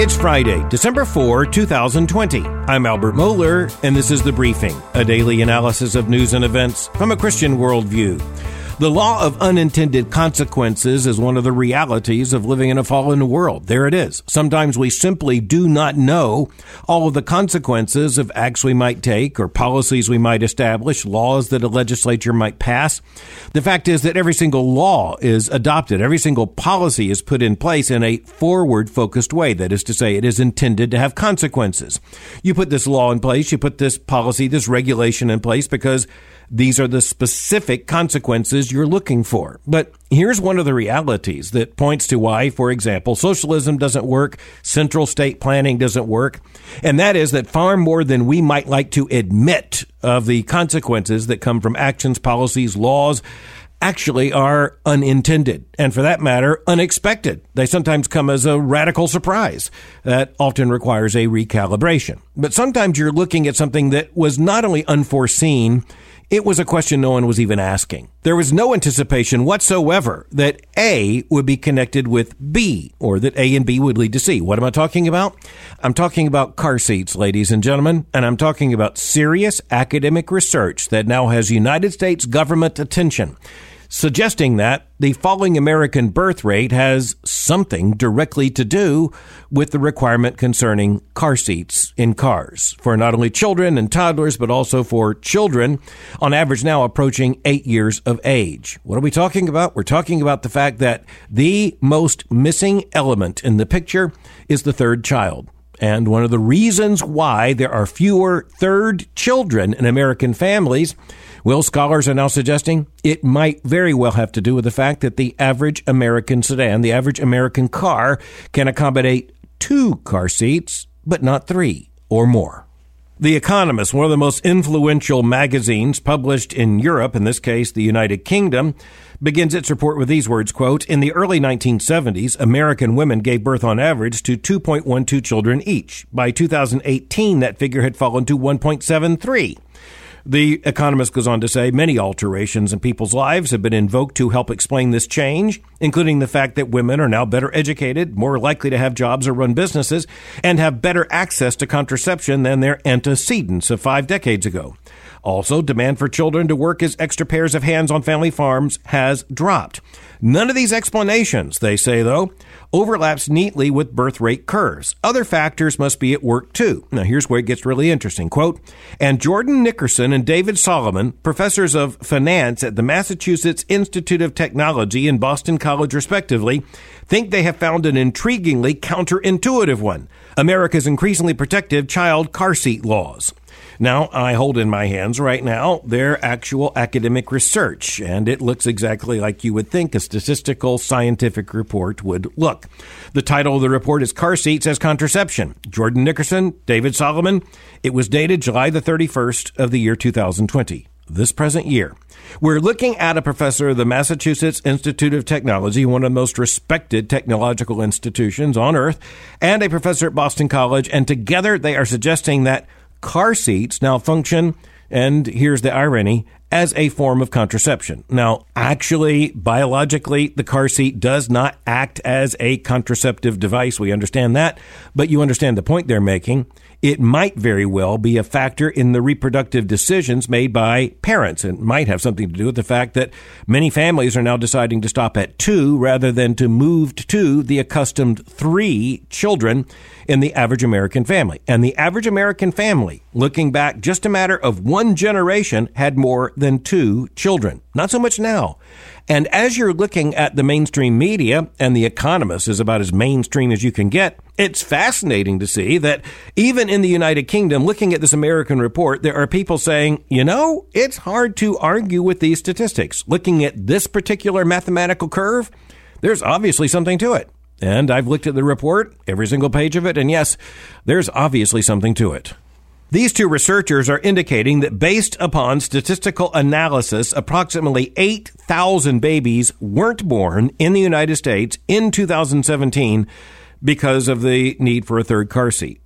It's Friday, December 4, 2020. I'm Albert Mohler, and this is The Briefing, a daily analysis of news and events from a Christian worldview. The law of unintended consequences is one of the realities of living in a fallen world. There it is. Sometimes we simply do not know all of the consequences of acts we might take or policies we might establish, laws that a legislature might pass. The fact is that every single law is adopted. Every single policy is put in place in a forward-focused way. That is to say, it is intended to have consequences. You put this law in place, you put this policy, this regulation in place because these are the specific consequences you're looking for. But here's one of the realities that points to why, for example, socialism doesn't work, central state planning doesn't work, and that is that far more than we might like to admit of the consequences that come from actions, policies, laws, actually are unintended, and for that matter, unexpected. They sometimes come as a radical surprise that often requires a recalibration. But sometimes you're looking at something that was not only unforeseen, it was a question no one was even asking. There was no anticipation whatsoever that A would be connected with B, or that A and B would lead to C. What am I talking about? I'm talking about car seats, ladies and gentlemen, and I'm talking about serious academic research that now has United States government attention, suggesting that the falling American birth rate has something directly to do with the requirement concerning car seats in cars for not only children and toddlers, but also for children on average now approaching 8 years of age. What are we talking about? We're talking about the fact that the most missing element in the picture is the third child. And one of the reasons why there are fewer third children in American families, well, scholars are now suggesting it might very well have to do with the fact that the average American sedan, the average American car, can accommodate 2 car seats, but not 3 or more. The Economist, one of the most influential magazines published in Europe, in this case the United Kingdom, begins its report with these words, quote, "In the early 1970s, American women gave birth on average to 2.12 children each. By 2018, that figure had fallen to 1.73. The Economist goes on to say many alterations in people's lives have been invoked to help explain this change, including the fact that women are now better educated, more likely to have jobs or run businesses, and have better access to contraception than their antecedents of 5 decades ago. Also, demand for children to work as extra pairs of hands on family farms has dropped. None of these explanations, they say, though, overlaps neatly with birth rate curves. Other factors must be at work, too." Now, here's where it gets really interesting. Quote, "And Jordan Nickerson and David Solomon, professors of finance at the Massachusetts Institute of Technology and Boston College, respectively, think they have found an intriguingly counterintuitive one: America's increasingly protective child car seat laws." Now, I hold in my hands right now their actual academic research, and it looks exactly like you would think a statistical scientific report would look. The title of the report is Car Seats as Contraception. Jordan Nickerson, David Solomon. It was dated July the 31st of the year 2020, this present year. We're looking at a professor of the Massachusetts Institute of Technology, one of the most respected technological institutions on earth, and a professor at Boston College, and together they are suggesting that car seats now function, and here's the irony, as a form of contraception. Now, actually, biologically, the car seat does not act as a contraceptive device. We understand that, but you understand the point they're making. It might very well be a factor in the reproductive decisions made by parents. It might have something to do with the fact that many families are now deciding to stop at 2 rather than to move to the accustomed 3 children in the average American family. And the average American family, looking back just a matter of 1 generation, had more than 2 children. Not so much now. And as you're looking at the mainstream media, and The Economist is about as mainstream as you can get, it's fascinating to see that even in the United Kingdom, looking at this American report, there are people saying, you know, it's hard to argue with these statistics. Looking at this particular mathematical curve, there's obviously something to it. And I've looked at the report, every single page of it, and yes, there's obviously something to it. These 2 researchers are indicating that based upon statistical analysis, approximately 8,000 babies weren't born in the United States in 2017 because of the need for a third car seat.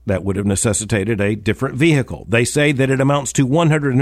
That would have necessitated a different vehicle. They say that it amounts to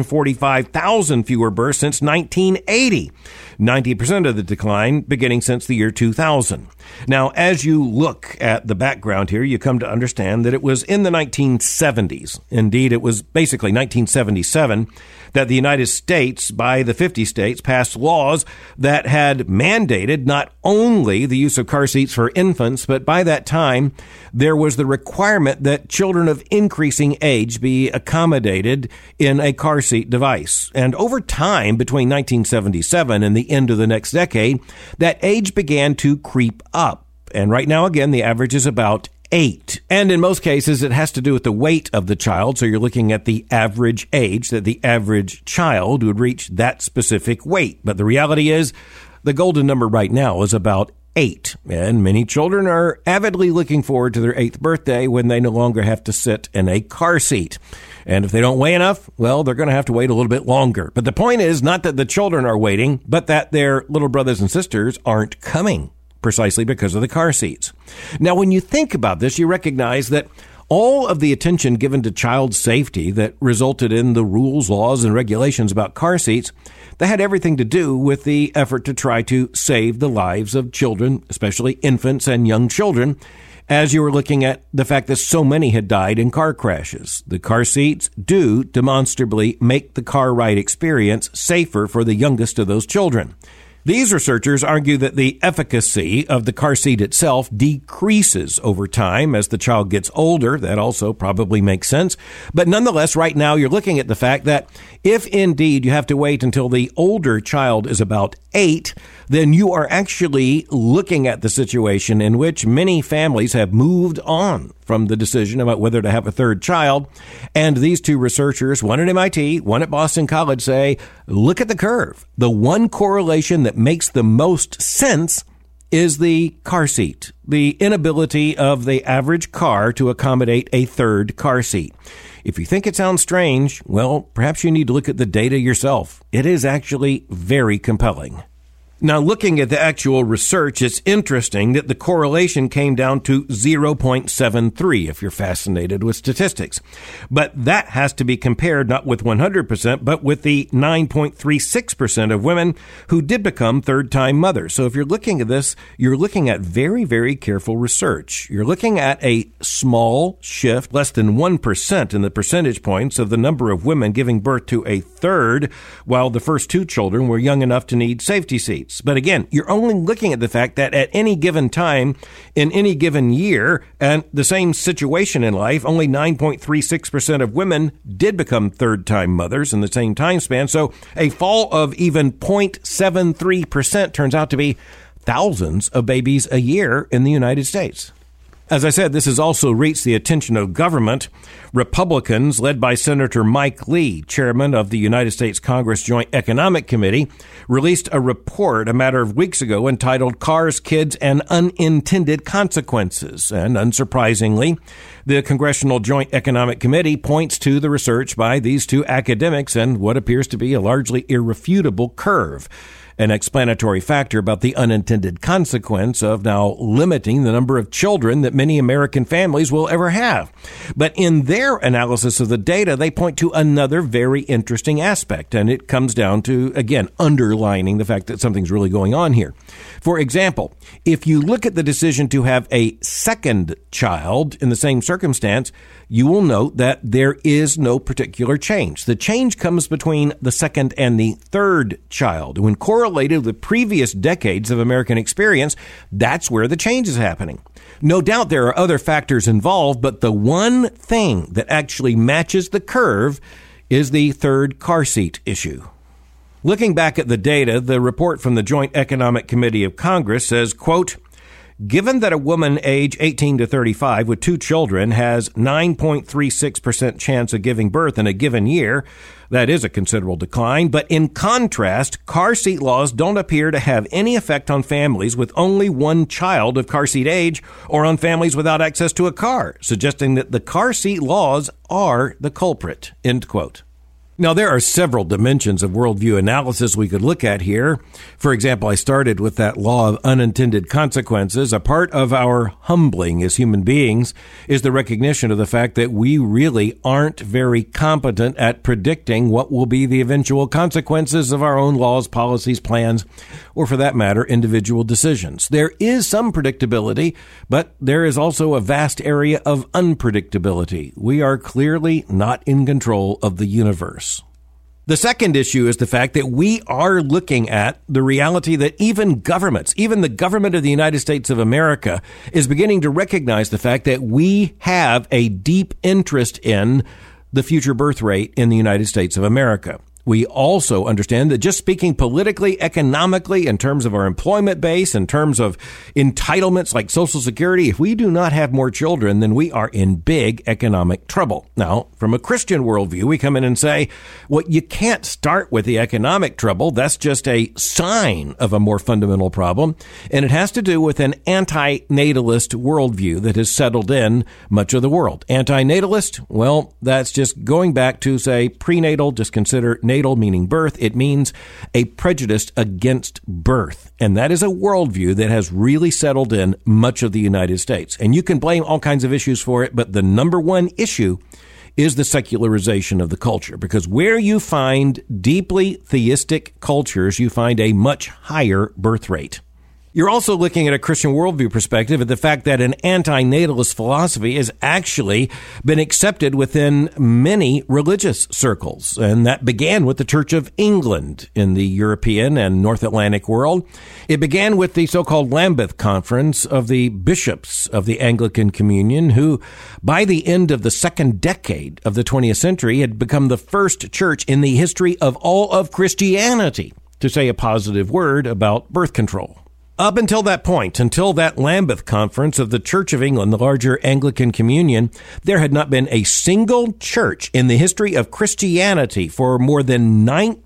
145,000 fewer births since 1980. 90% of the decline beginning since the year 2000. Now, as you look at the background here, you come to understand that it was in the 1970s. Indeed, it was basically 1977 that the United States, by the 50 states, passed laws that had mandated not only the use of car seats for infants, but by that time, there was the requirement that children of increasing age be accommodated in a car seat device. And over time, between 1977 and the end of the next decade, that age began to creep up. And right now, again, the average is about 8. And in most cases, it has to do with the weight of the child. So you're looking at the average age that the average child would reach that specific weight. But the reality is the golden number right now is about 8. And many children are avidly looking forward to their 8th birthday when they no longer have to sit in a car seat. And if they don't weigh enough, well, they're going to have to wait a little bit longer. But the point is not that the children are waiting, but that their little brothers and sisters aren't coming, precisely because of the car seats. Now, when you think about this, you recognize that all of the attention given to child safety that resulted in the rules, laws, and regulations about car seats, that had everything to do with the effort to try to save the lives of children, especially infants and young children, as you were looking at the fact that so many had died in car crashes. The car seats do demonstrably make the car ride experience safer for the youngest of those children. These researchers argue that the efficacy of the car seat itself decreases over time as the child gets older. That also probably makes sense. But nonetheless, right now, you're looking at the fact that if indeed you have to wait until the older child is about 8, then you are actually looking at the situation in which many families have moved on from the decision about whether to have a third child. And these two researchers, one at MIT, one at Boston College, say, look at the curve. The one correlation that makes the most sense is the car seat, the inability of the average car to accommodate a third car seat. If you think it sounds strange, well, perhaps you need to look at the data yourself. It is actually very compelling. Now, looking at the actual research, it's interesting that the correlation came down to 0.73, if you're fascinated with statistics. But that has to be compared not with 100%, but with the 9.36% of women who did become third-time mothers. So if you're looking at this, you're looking at very, very careful research. You're looking at a small shift, less than 1% in the percentage points of the number of women giving birth to a third, while the first 2 children were young enough to need safety seats. But again, you're only looking at the fact that at any given time, in any given year, and the same situation in life, only 9.36% of women did become third-time mothers in the same time span. So a fall of even 0.73% turns out to be thousands of babies a year in the United States. As I said, this has also reached the attention of government. Republicans, led by Senator Mike Lee, chairman of the United States Congress Joint Economic Committee, released a report a matter of weeks ago entitled Cars, Kids, and Unintended Consequences. And unsurprisingly, the Congressional Joint Economic Committee points to the research by these two academics and what appears to be a largely irrefutable curve. An explanatory factor about the unintended consequence of now limiting the number of children that many American families will ever have. But in their analysis of the data, they point to another very interesting aspect, and it comes down to, again, underlining the fact that something's really going on here. For example, if you look at the decision to have a second child in the same circumstance, you will note that there is no particular change. The change comes between the second and the third child. When correlated with previous decades of American experience, that's where the change is happening. No doubt there are other factors involved, but the one thing that actually matches the curve is the third car seat issue. Looking back at the data, the report from the Joint Economic Committee of Congress says, quote, given that a woman age 18 to 35 with 2 children has 9.36% chance of giving birth in a given year, that is a considerable decline. But in contrast, car seat laws don't appear to have any effect on families with only 1 child of car seat age or on families without access to a car, suggesting that the car seat laws are the culprit, end quote. Now, there are several dimensions of worldview analysis we could look at here. For example, I started with that law of unintended consequences. A part of our humbling as human beings is the recognition of the fact that we really aren't very competent at predicting what will be the eventual consequences of our own laws, policies, plans, or for that matter, individual decisions. There is some predictability, but there is also a vast area of unpredictability. We are clearly not in control of the universe. The second issue is the fact that we are looking at the reality that even governments, even the government of the United States of America, is beginning to recognize the fact that we have a deep interest in the future birth rate in the United States of America. We also understand that just speaking politically, economically, in terms of our employment base, in terms of entitlements like Social Security, if we do not have more children, then we are in big economic trouble. Now, from a Christian worldview, we come in and say, well, you can't start with the economic trouble. That's just a sign of a more fundamental problem. And it has to do with an anti-natalist worldview that has settled in much of the world. Anti-natalist? Well, that's just going back to, say, prenatal. Just consider natal meaning birth. It means a prejudice against birth. And that is a worldview that has really settled in much of the United States. And you can blame all kinds of issues for it, but the number one issue is the secularization of the culture. Because where you find deeply theistic cultures, you find a much higher birth rate. You're also looking at a Christian worldview perspective at the fact that an anti-natalist philosophy has actually been accepted within many religious circles. And that began with the Church of England in the European and North Atlantic world. It began with the so-called Lambeth Conference of the bishops of the Anglican Communion, who by the end of the second decade of the 20th century had become the first church in the history of all of Christianity to say a positive word about birth control. Up until that point, until that Lambeth Conference of the Church of England, the larger Anglican Communion, there had not been a single church in the history of Christianity for more than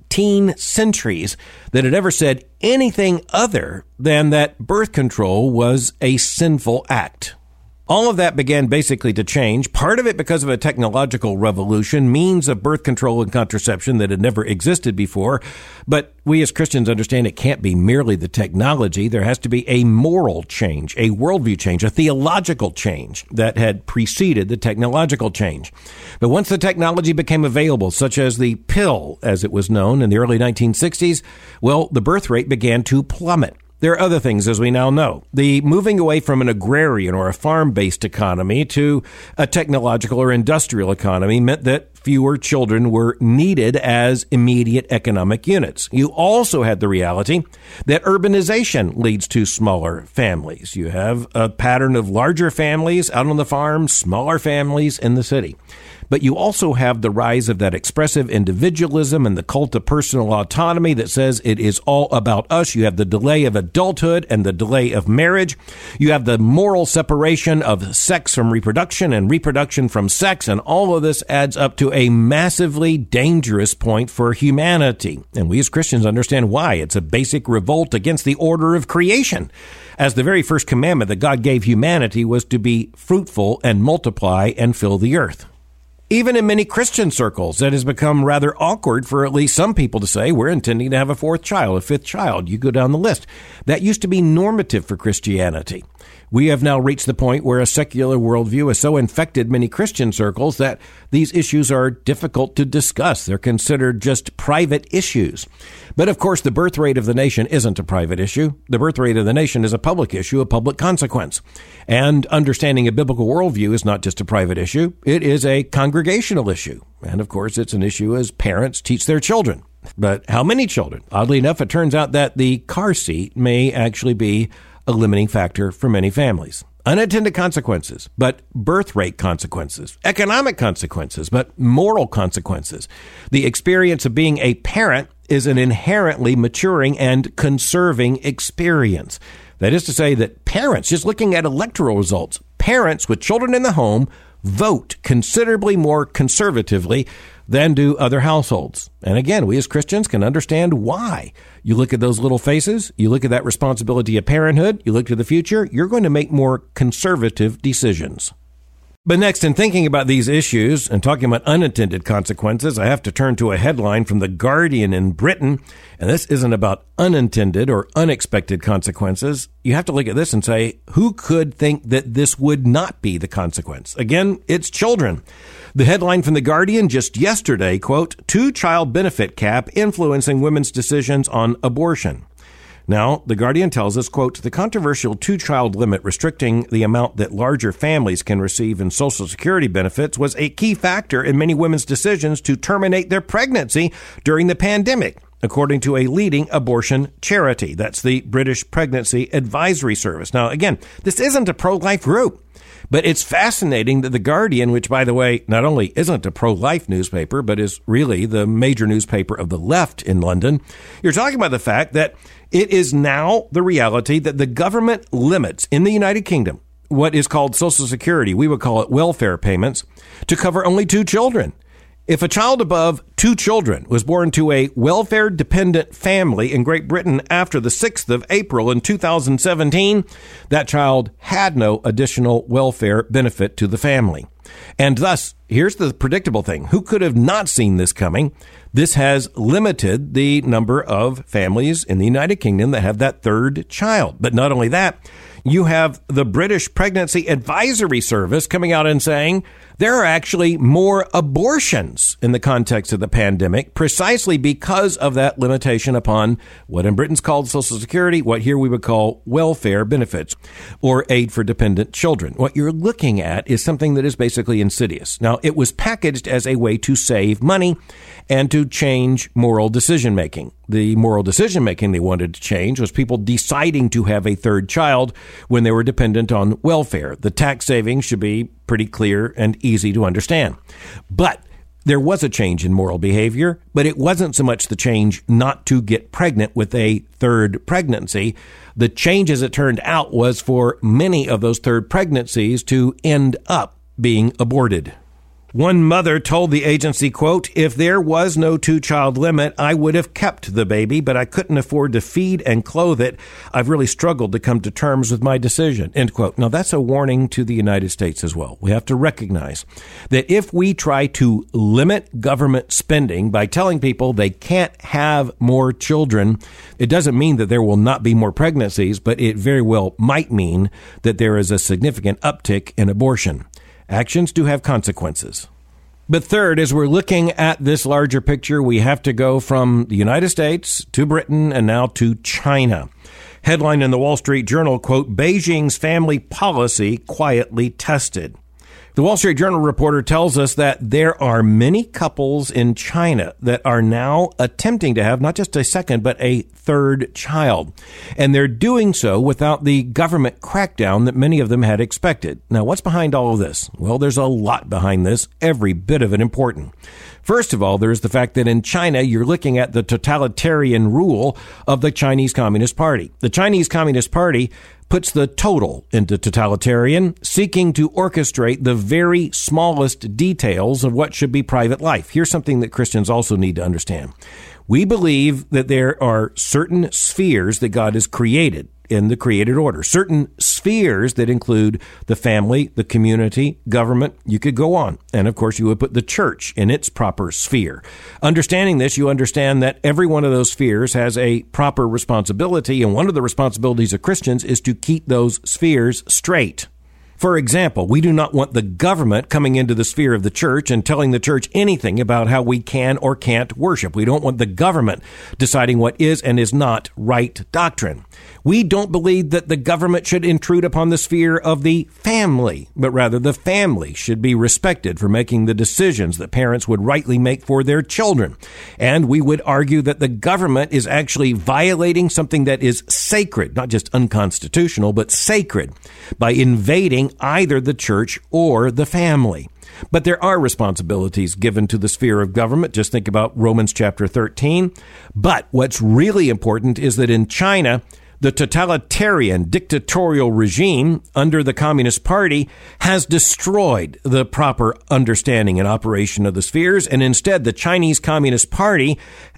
19 centuries that had ever said anything other than that birth control was a sinful act. All of that began basically to change, part of it because of a technological revolution, means of birth control and contraception that had never existed before. But we as Christians understand it can't be merely the technology. There has to be a moral change, a worldview change, a theological change that had preceded the technological change. But once the technology became available, such as the pill, as it was known in the early 1960s, well, the birth rate began to plummet. There are other things, as we now know. The moving away from an agrarian or a farm-based economy to a technological or industrial economy meant that fewer children were needed as immediate economic units. You also had the reality that urbanization leads to smaller families. You have a pattern of larger families out on the farm, smaller families in the city. But you also have the rise of that expressive individualism and the cult of personal autonomy that says it is all about us. You have the delay of adulthood and the delay of marriage. You have the moral separation of sex from reproduction and reproduction from sex. And all of this adds up to a massively dangerous point for humanity. And we as Christians understand why. It's a basic revolt against the order of creation, as the very first commandment that God gave humanity was to be fruitful and multiply and fill the earth. Even in many Christian circles, it has become rather awkward for at least some people to say, we're intending to have a fourth child, a fifth child. You go down the list. That used to be normative for Christianity. We have now reached the point where a secular worldview has so infected many Christian circles that these issues are difficult to discuss. They're considered just private issues. But of course, the birth rate of the nation isn't a private issue. The birth rate of the nation is a public issue, a public consequence. And understanding a biblical worldview is not just a private issue. It is a congregational issue. And of course, it's an issue as parents teach their children. But how many children? Oddly enough, it turns out that the car seat may actually be a limiting factor for many families. Unintended consequences, but birth rate consequences, economic consequences, but moral consequences. The experience of being a parent is an inherently maturing and conserving experience. That is to say that parents, just looking at electoral results, parents with children in the home vote considerably more conservatively than do other households. And again, we as Christians can understand why. You look at those little faces, you look at that responsibility of parenthood, you look to the future, you're going to make more conservative decisions. But next, in thinking about these issues and talking about unintended consequences, I have to turn to a headline from The Guardian in Britain. And this isn't about unintended or unexpected consequences. You have to look at this and say, who could think that this would not be the consequence? Again, it's children. The headline from The Guardian just yesterday, quote, 2-child benefit cap influencing women's decisions on abortion. Now, The Guardian tells us, quote, the controversial 2-child limit restricting the amount that larger families can receive in Social Security benefits was a key factor in many women's decisions to terminate their pregnancy during the pandemic, according to a leading abortion charity. That's the British Pregnancy Advisory Service. Now, again, this isn't a pro-life group. But it's fascinating that The Guardian, which, by the way, not only isn't a pro-life newspaper, but is really the major newspaper of the left in London, you're talking about the fact that it is now the reality that the government limits in the United Kingdom what is called Social Security, we would call it welfare payments, to cover only 2 children. If a child above 2 children was born to a welfare-dependent family in Great Britain after the 6th of April in 2017, that child had no additional welfare benefit to the family. And thus, here's the predictable thing. Who could have not seen this coming? This has limited the number of families in the United Kingdom that have that 3rd child. But not only that, you have the British Pregnancy Advisory Service coming out and saying there are actually more abortions in the context of the pandemic precisely because of that limitation upon what in Britain's called Social Security, what here we would call welfare benefits or aid for dependent children. What you're looking at is something that is basically insidious. Now, it was packaged as a way to save money and to change moral decision making. The moral decision making they wanted to change was people deciding to have a 3rd child when they were dependent on welfare. The tax savings should be pretty clear and easy to understand. But there was a change in moral behavior, but it wasn't so much the change not to get pregnant with a 3rd pregnancy. The change, as it turned out, was for many of those 3rd pregnancies to end up being aborted. One mother told the agency, quote, if there was no 2-child limit, I would have kept the baby, but I couldn't afford to feed and clothe it. I've really struggled to come to terms with my decision, end quote. Now, that's a warning to the United States as well. We have to recognize that if we try to limit government spending by telling people they can't have more children, it doesn't mean that there will not be more pregnancies, but it very well might mean that there is a significant uptick in abortion. Actions do have consequences. But third, as we're looking at this larger picture, we have to go from the United States to Britain and now to China. Headline in the Wall Street Journal, quote, Beijing's family policy quietly tested. The Wall Street Journal reporter tells us that there are many couples in China that are now attempting to have not just a 2nd, but a 3rd child. And they're doing so without the government crackdown that many of them had expected. Now, what's behind all of this? Well, there's a lot behind this, every bit of it important. First of all, there's the fact that in China, you're looking at the totalitarian rule of the Chinese Communist Party. The Chinese Communist Party puts the total into totalitarian, seeking to orchestrate the very smallest details of what should be private life. Here's something that Christians also need to understand. We believe that there are certain spheres that God has created in the created order, certain spheres that include the family, the community, government. You could go on. And of course, you would put the church in its proper sphere. Understanding this, you understand that every one of those spheres has a proper responsibility. And one of the responsibilities of Christians is to keep those spheres straight. For example, we do not want the government coming into the sphere of the church and telling the church anything about how we can or can't worship. We don't want the government deciding what is and is not right doctrine. We don't believe that the government should intrude upon the sphere of the family, but rather the family should be respected for making the decisions that parents would rightly make for their children. And we would argue that the government is actually violating something that is sacred, not just unconstitutional, but sacred, by invading either the church or the family. But there are responsibilities given to the sphere of government. Just think about Romans chapter 13. But what's really important is that in China, the totalitarian dictatorial regime under the Communist Party has destroyed the proper understanding and operation of the spheres. And instead, the Chinese Communist Party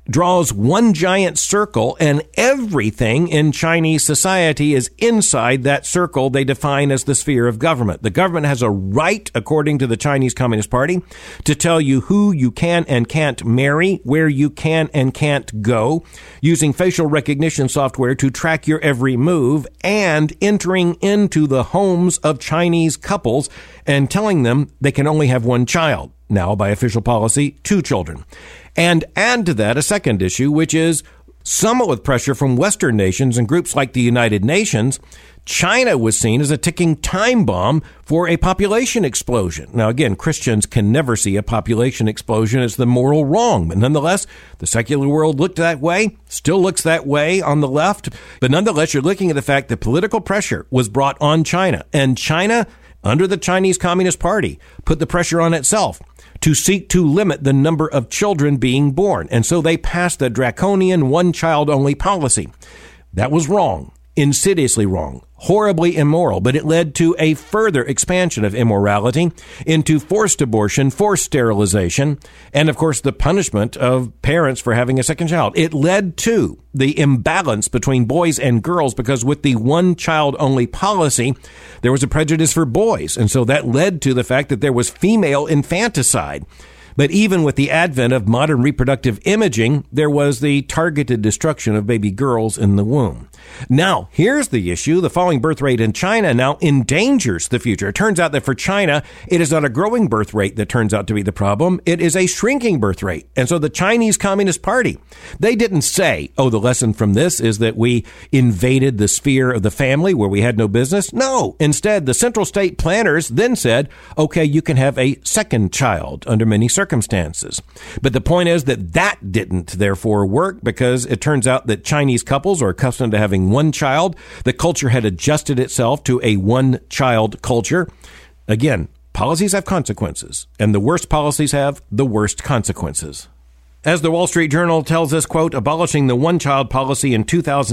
draws one giant circle, and everything in Chinese society is inside that circle they define as the sphere of government. The government has a right, according to the Chinese Communist Party, to tell you who you can and can't marry, where you can and can't go, using facial recognition software to track your every move, and entering into the homes of Chinese couples and telling them they can only have one child. Now, by official policy, 2 children. And add to that a second issue, which is somewhat with pressure from Western nations and groups like the United Nations. China was seen as a ticking time bomb for a population explosion. Now, again, Christians can never see a population explosion as the moral wrong. But nonetheless, the secular world looked that way, still looks that way on the left. But nonetheless, you're looking at the fact that political pressure was brought on China. And China, under the Chinese Communist Party, put the pressure on itself to seek to limit the number of children being born. And so they passed the draconian one-child-only policy. That was wrong, insidiously wrong, horribly immoral, but it led to a further expansion of immorality into forced abortion, forced sterilization, and, of course, the punishment of parents for having a second child. It led to the imbalance between boys and girls because with the one-child-only policy, there was a prejudice for boys, and so that led to the fact that there was female infanticide. But even with the advent of modern reproductive imaging, there was the targeted destruction of baby girls in the womb. Now, here's the issue. The falling birth rate in China now endangers the future. It turns out that for China, it is not a growing birth rate that turns out to be the problem. It is a shrinking birth rate. And so the Chinese Communist Party, they didn't say, oh, the lesson from this is that we invaded the sphere of the family where we had no business. No, instead, the central state planners then said, okay, you can have a second child under many circumstances. But the point is that didn't therefore work because it turns out that Chinese couples are accustomed to having one child. The culture had adjusted itself to a one-child culture. Again, policies have consequences, and the worst policies have the worst consequences. As the Wall Street Journal tells us, quote, abolishing the one-child policy in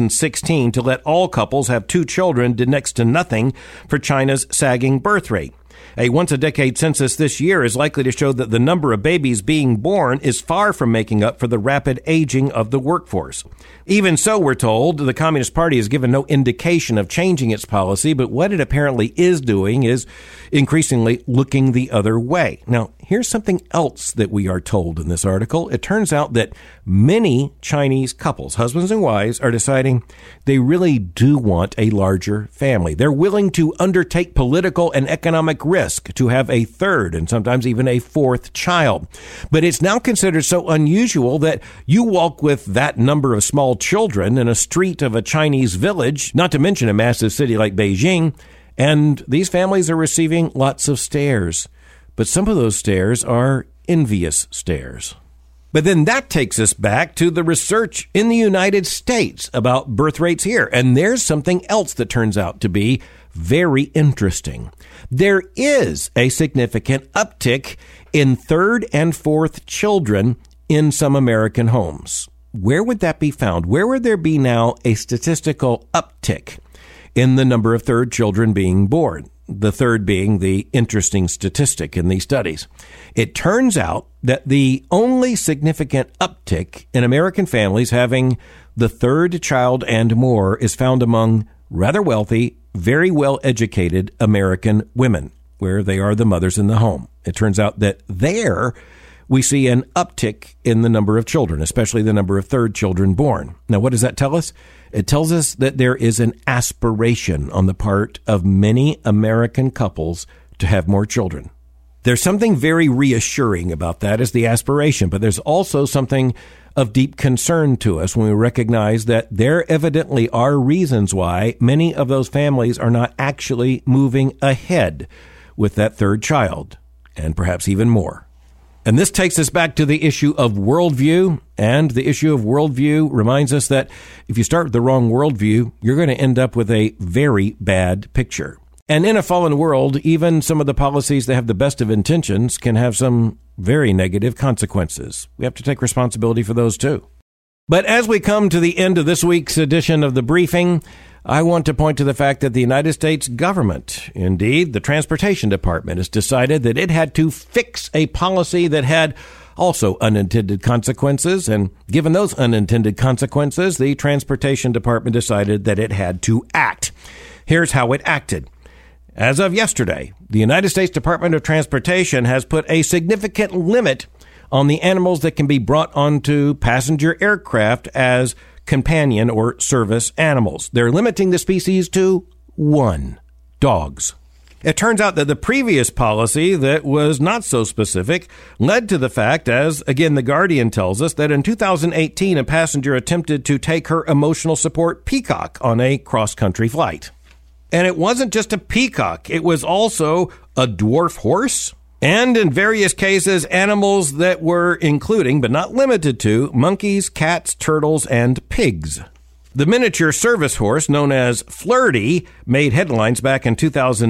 2016 to let all couples have 2 children did next to nothing for China's sagging birth rate. A once-a-decade census this year is likely to show that the number of babies being born is far from making up for the rapid aging of the workforce. Even so, we're told, the Communist Party has given no indication of changing its policy, but what it apparently is doing is increasingly looking the other way. Now, here's something else that we are told in this article. It turns out that many Chinese couples, husbands and wives, are deciding they really do want a larger family. They're willing to undertake political and economic risk to have a third and sometimes even a 4th child. But it's now considered so unusual that you walk with that number of small children in a street of a Chinese village, not to mention a massive city like Beijing, and these families are receiving lots of stares. But some of those stares are envious stares. But then that takes us back to the research in the United States about birth rates here. And there's something else that turns out to be very interesting. There is a significant uptick in 3rd and 4th children in some American homes. Where would that be found? Where would there be now a statistical uptick in the number of 3rd children being born? The third being the interesting statistic in these studies. It turns out that the only significant uptick in American families having the 3rd child and more is found among rather wealthy, very well-educated American women, where they are the mothers in the home. It turns out that there we see an uptick in the number of children, especially the number of 3rd children born. Now, what does that tell us? It tells us that there is an aspiration on the part of many American couples to have more children. There's something very reassuring about that as the aspiration, but there's also something of deep concern to us when we recognize that there evidently are reasons why many of those families are not actually moving ahead with that 3rd child, and perhaps even more. And this takes us back to the issue of worldview. And the issue of worldview reminds us that if you start with the wrong worldview, you're going to end up with a very bad picture. And in a fallen world, even some of the policies that have the best of intentions can have some very negative consequences. We have to take responsibility for those too. But as we come to the end of this week's edition of The Briefing, I want to point to the fact that the United States government, indeed the Transportation Department, has decided that it had to fix a policy that had also unintended consequences. And given those unintended consequences, the Transportation Department decided that it had to act. Here's how it acted. As of yesterday, the United States Department of Transportation has put a significant limit on the animals that can be brought onto passenger aircraft as companion or service animals. They're limiting the species to 1, dogs. It turns out that the previous policy that was not so specific led to the fact, as again The Guardian tells us, that in 2018 a passenger attempted to take her emotional support peacock on a cross-country flight. And it wasn't just a peacock, it was also a dwarf horse, and in various cases, animals that were including, but not limited to, monkeys, cats, turtles, and pigs. The miniature service horse, known as Flirty, made headlines back in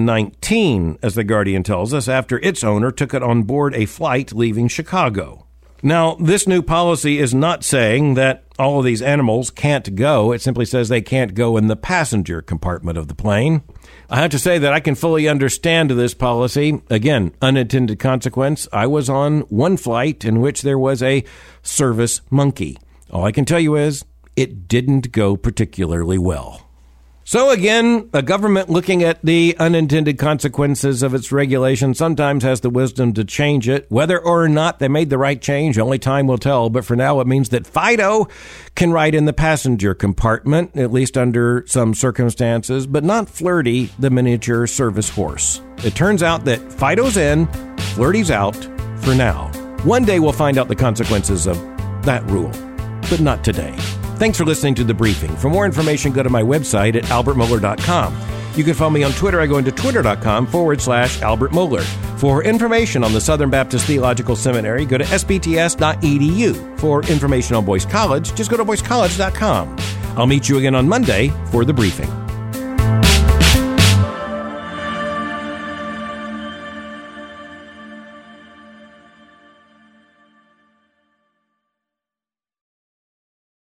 2019, as The Guardian tells us, after its owner took it on board a flight leaving Chicago. Now, this new policy is not saying that all of these animals can't go. It simply says they can't go in the passenger compartment of the plane. I have to say that I can fully understand this policy. Again, unintended consequence. I was on one flight in which there was a service monkey. All I can tell you is it didn't go particularly well. So again, a government looking at the unintended consequences of its regulation sometimes has the wisdom to change it. Whether or not they made the right change, only time will tell. But for now, it means that Fido can ride in the passenger compartment, at least under some circumstances, but not Flirty, the miniature service horse. It turns out that Fido's in, Flirty's out for now. One day we'll find out the consequences of that rule, but not today. Thanks for listening to The Briefing. For more information, go to my website at albertmohler.com. You can follow me on Twitter. I go into twitter.com/Albert Mohler. For information on the Southern Baptist Theological Seminary, go to sbts.edu. For information on Boyce College, just go to boycecollege.com. I'll meet you again on Monday for The Briefing.